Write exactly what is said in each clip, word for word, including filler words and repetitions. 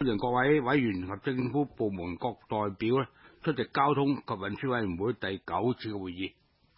歡迎各位委員及政府部門各代表咧出席交通及運輸委員會第九次嘅會議。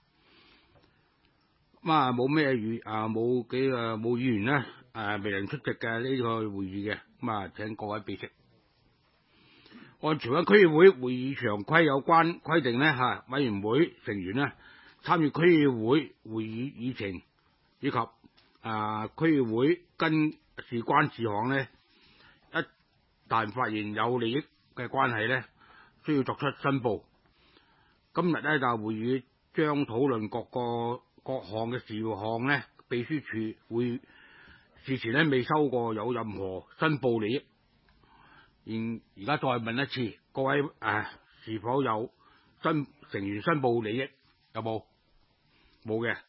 咁啊，冇咩議啊，冇幾啊冇議員咧誒未能出席嘅呢個會議嘅，咁啊請各位備悉。按荃灣區議會會議常規有關規定咧嚇，委員會成員咧參與區議會會議議程以及啊區議會跟事關事項咧，一旦發現有利益嘅關係咧，需要作出申報。今日咧就會議將討論各個各項嘅事項咧，秘書處會事前咧未收過有任何申報利益。現而家再問一次，各位誒、啊、是否有申成員申報利益？有冇？冇嘅。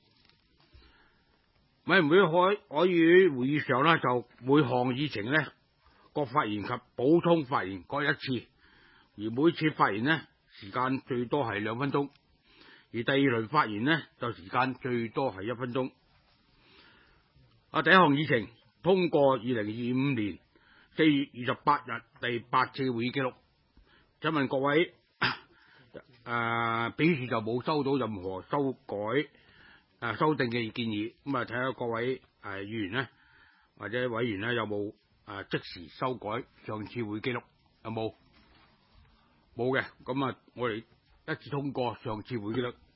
委員會可可以會議上咧，就每項議程咧，各發言及補充發言各一次，而每次發言呢，時間最多係兩分鐘，而第二輪發言呢，就時間最多係一分鐘。啊，第一項議程通過二零二五年四月二十八日第八次會議記錄。請問各位誒，秘書處就冇收到任何修改誒、呃、修訂嘅建議，咁啊睇下各位誒、呃、議員呢，或者委員呢，有冇誒、呃、即時修改上次會議記錄？有冇？冇嘅，咁啊我哋一致通過上次會議記錄。